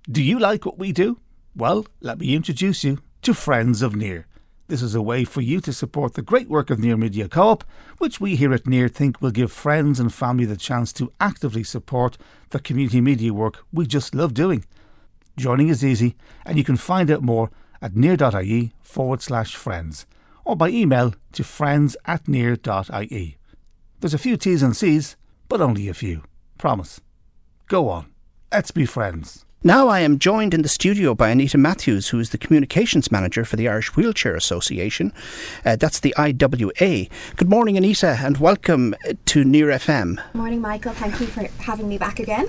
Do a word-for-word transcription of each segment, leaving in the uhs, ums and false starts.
Do you like what we do? Well, let me introduce you to Friends of Near. This is a way for you to support the great work of Near Media Co-op, which we here at Near think will give friends and family the chance to actively support the community media work we just love doing. Joining is easy, and you can find out more at near.ie forward slash friends, or by email to friends at near.ie. There's a few T's and C's, but only a few. Promise. Go on. Let's be friends. Now I am joined in the studio by Anita Matthews, who is the Communications Manager for the Irish Wheelchair Association. Uh, that's the I W A. Good morning, Anita, and welcome to Near F M. Morning, Michael. Thank you for having me back again.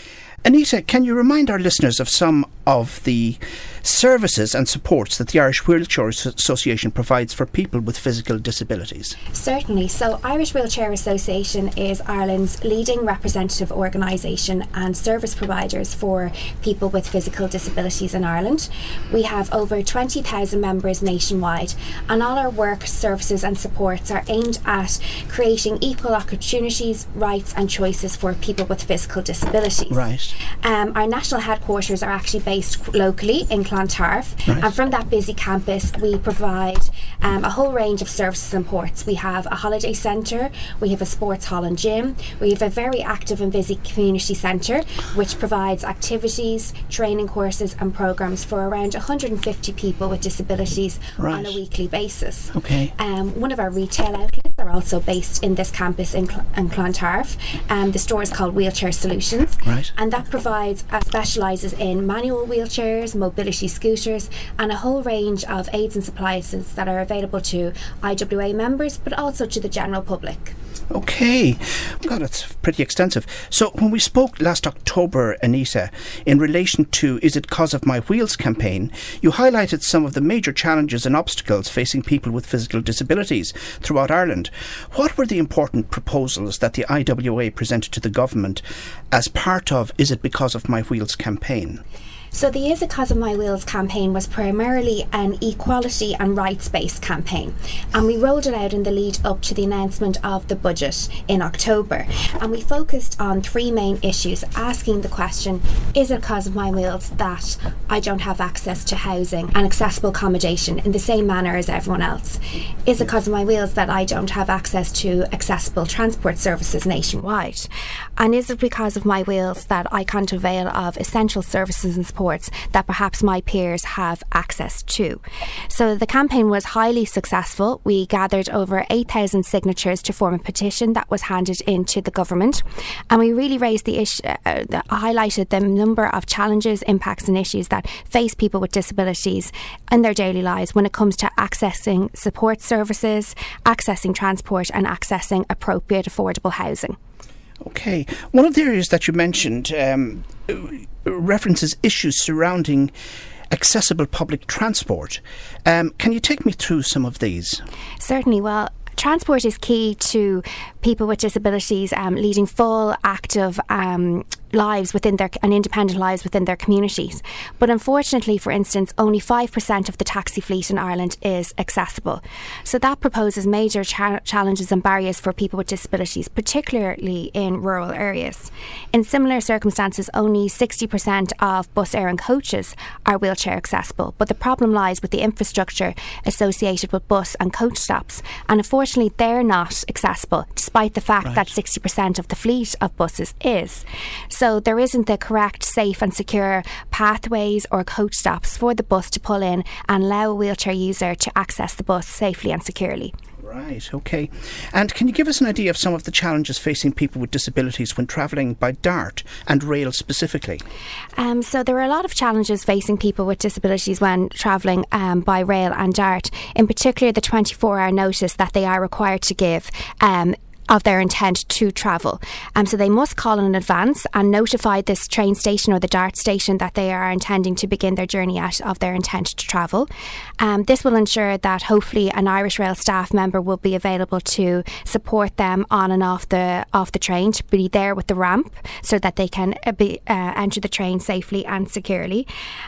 Anita, can you remind our listeners of some of the services and supports that the Irish Wheelchair Association provides for people with physical disabilities? Certainly. So Irish Wheelchair Association is Ireland's leading representative organisation and service providers for people with physical disabilities in Ireland. We have over twenty thousand members nationwide, and all our work, services and supports are aimed at creating equal opportunities, rights and choices for people with physical disabilities. Right. Um, our national headquarters are actually based locally in Clontarf, right. And from that busy campus we provide um, a whole range of services and supports. We have a holiday centre, we have a sports hall and gym, we have a very active and busy community centre which provides activities, training courses and programmes for around one hundred fifty people with disabilities, right, on a weekly basis. Okay. Um, one of our retail outlets are also based in this campus in, Cl- in Clontarf. Um, the store is called Wheelchair Solutions, right, and that provides uh, specialises in manual wheelchairs, mobility scooters and a whole range of aids and supplies that are available to I W A members but also to the general public. Okay. God, that's pretty extensive. So when we spoke last October, Anita, in relation to Is It Cause of My Wheels campaign, you highlighted some of the major challenges and obstacles facing people with physical disabilities throughout Ireland. What were the important proposals that the I W A presented to the government as part of Is It Because of My Wheels campaign? So the Is It Cause of My Wheels campaign was primarily an equality and rights-based campaign, and we rolled it out in the lead up to the announcement of the budget in October, and we focused on three main issues, asking the question, is it cause of my wheels that I don't have access to housing and accessible accommodation in the same manner as everyone else? Is it cause of my wheels that I don't have access to accessible transport services nationwide? And is it because of my wheels that I can't avail of essential services and support that perhaps my peers have access to? So the campaign was highly successful. We gathered over eight thousand signatures to form a petition that was handed in to the government, and we really raised the issue, uh, the, highlighted the number of challenges, impacts and issues that face people with disabilities in their daily lives when it comes to accessing support services, accessing transport and accessing appropriate affordable housing. Okay. One of the areas that you mentioned um, references issues surrounding accessible public transport. Um, can you take me through some of these? Certainly. Well, transport is key to people with disabilities um, leading full, active um, lives within their and independent lives within their communities. But unfortunately, for instance, only five percent of the taxi fleet in Ireland is accessible. So that proposes major cha- challenges and barriers for people with disabilities, particularly in rural areas. In similar circumstances, only sixty percent of bus, air and coaches are wheelchair accessible. But the problem lies with the infrastructure associated with bus and coach stops. And unfortunately, they're not accessible, despite the fact right. that sixty percent of the fleet of buses is. So there isn't the correct, safe and secure pathways or coach stops for the bus to pull in and allow a wheelchair user to access the bus safely and securely. Right, okay. And can you give us an idea of some of the challenges facing people with disabilities when travelling by DART and rail specifically? Um, so there are a lot of challenges facing people with disabilities when travelling um, by rail and DART, in particular the twenty-four hour notice that they are required to give um, of their intent to travel. Um, so they must call in advance and notify this train station or the DART station that they are intending to begin their journey at of their intent to travel. Um, this will ensure that hopefully an Irish Rail staff member will be available to support them on and off the off the train, to be there with the ramp so that they can uh, be, uh, enter the train safely and securely.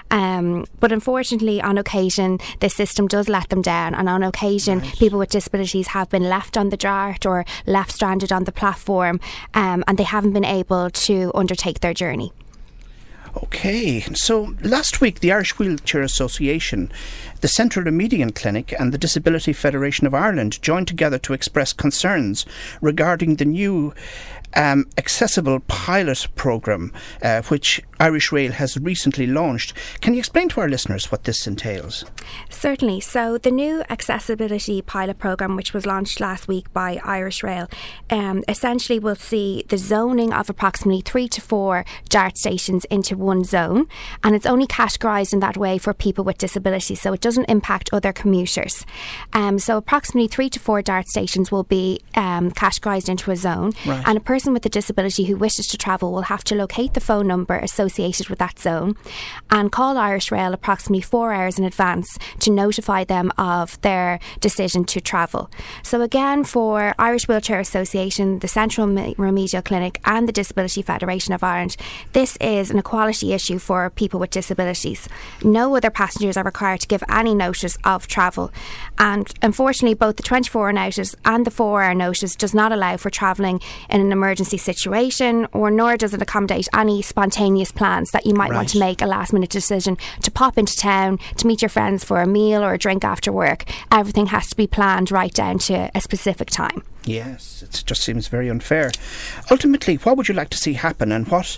Um, but unfortunately, on occasion, this system does let them down, and on occasion, right. people with disabilities have been left on the DART or left stranded on the platform, um, and they haven't been able to undertake their journey. Okay, so last week the Irish Wheelchair Association, the Central and Median Clinic and the Disability Federation of Ireland joined together to express concerns regarding the new Um, accessible pilot programme uh, which Irish Rail has recently launched. Can you explain to our listeners what this entails? Certainly. So the new accessibility pilot programme, which was launched last week by Irish Rail, um, essentially will see the zoning of approximately three to four DART stations into one zone, and it's only categorised in that way for people with disabilities, so it doesn't impact other commuters. Um, so approximately three to four DART stations will be um, categorised into a zone, right. and a person with a disability who wishes to travel will have to locate the phone number associated with that zone and call Irish Rail approximately four hours in advance to notify them of their decision to travel. So again, for Irish Wheelchair Association, the Central Remedial Clinic and the Disability Federation of Ireland, this is an equality issue for people with disabilities. No other passengers are required to give any notice of travel, and unfortunately both the twenty-four hour notice and the four hour notice does not allow for travelling in an emergency situation, or nor does it accommodate any spontaneous plans that you might right. want to make a last minute decision to pop into town, to meet your friends for a meal or a drink after work. Everything has to be planned right down to a specific time. Yes, it just seems very unfair. Ultimately, what would you like to see happen, and what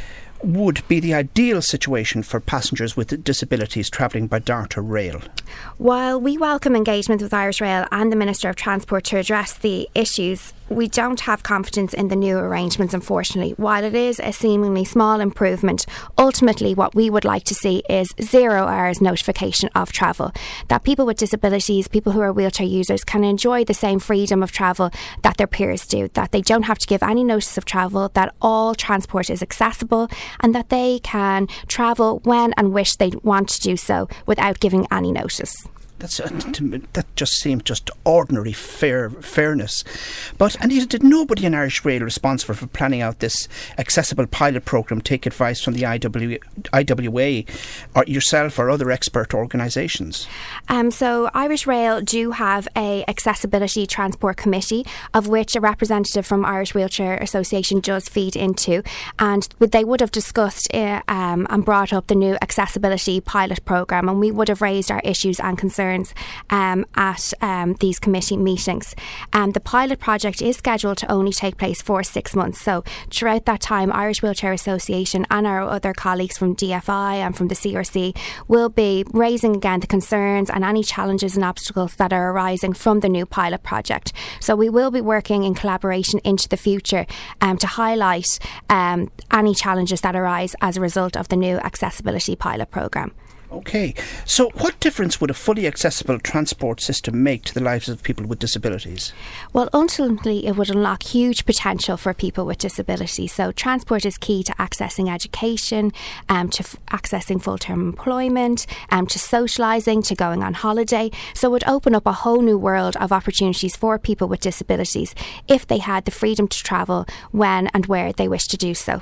would be the ideal situation for passengers with disabilities travelling by DART or rail? While we welcome engagement with Irish Rail and the Minister of Transport to address the issues, we don't have confidence in the new arrangements, unfortunately. While it is a seemingly small improvement, ultimately what we would like to see is zero hours notification of travel. That people with disabilities, people who are wheelchair users, can enjoy the same freedom of travel that their peers do. That they don't have to give any notice of travel, that all transport is accessible, and that they can travel when and wish they want to do so without giving any notice. That's uh, to me, that just seems just ordinary fair fairness. But Anita, did nobody in Irish Rail responsible for planning out this accessible pilot programme take advice from the I W, I W A or yourself or other expert organisations? Um, so Irish Rail do have a accessibility transport committee, of which a representative from Irish Wheelchair Association does feed into, and they would have discussed uh, um, and brought up the new accessibility pilot programme, and we would have raised our issues and concerns Um, at um, these committee meetings. Um, the pilot project is scheduled to only take place for six months. So throughout that time, Irish Wheelchair Association and our other colleagues from D F I and from the C R C will be raising again the concerns and any challenges and obstacles that are arising from the new pilot project. So we will be working in collaboration into the future um, to highlight um, any challenges that arise as a result of the new accessibility pilot programme. Okay, so what difference would a fully accessible transport system make to the lives of people with disabilities? Well, ultimately it would unlock huge potential for people with disabilities. So transport is key to accessing education, um, to f- accessing full-term employment, um, to socialising, to going on holiday. So it would open up a whole new world of opportunities for people with disabilities if they had the freedom to travel when and where they wish to do so.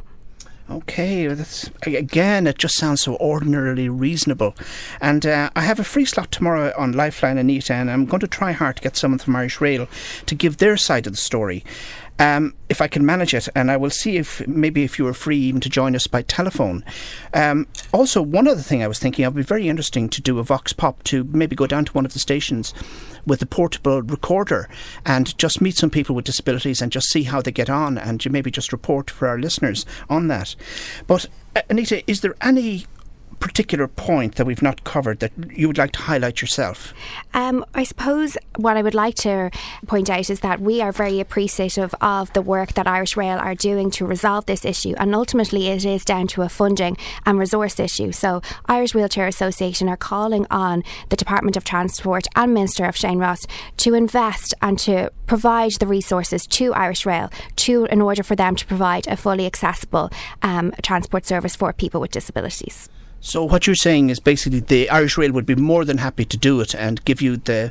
Okay, that's, again, it just sounds so ordinarily reasonable. And uh, I have a free slot tomorrow on Lifeline, Anita, and I'm going to try hard to get someone from Irish Rail to give their side of the story. Um, if I can manage it, and I will see if maybe if you are free even to join us by telephone. Um, also, one other thing I was thinking, it would be very interesting to do a Vox Pop, to maybe go down to one of the stations with a portable recorder and just meet some people with disabilities and just see how they get on, and you maybe just report for our listeners on that. But uh, Anita, is there any particular point that we've not covered that you would like to highlight yourself? Um, I suppose what I would like to point out is that we are very appreciative of the work that Irish Rail are doing to resolve this issue, and ultimately it is down to a funding and resource issue. So Irish Wheelchair Association are calling on the Department of Transport and Minister of Shane Ross to invest and to provide the resources to Irish Rail to in order for them to provide a fully accessible um, transport service for people with disabilities. So what you're saying is basically the Irish Rail would be more than happy to do it and give you the,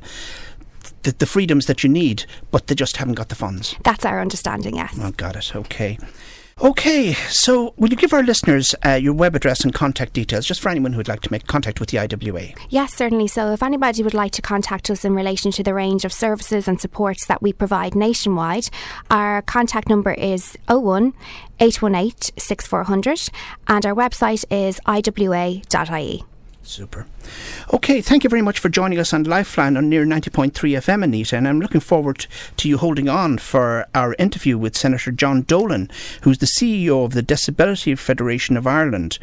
the the freedoms that you need, but they just haven't got the funds. That's our understanding, yes. Oh, got it. Okay. Okay, so will you give our listeners uh, your web address and contact details, just for anyone who would like to make contact with the I W A? Yes, certainly. So if anybody would like to contact us in relation to the range of services and supports that we provide nationwide, our contact number is oh one, eight one eight, six four zero zero and our website is I W A dot I E. Super. Okay, thank you very much for joining us on Lifeline on Near ninety point three F M, Anita, and I'm looking forward to you holding on for our interview with Senator John Dolan, who's the C E O of the Disability Federation of Ireland.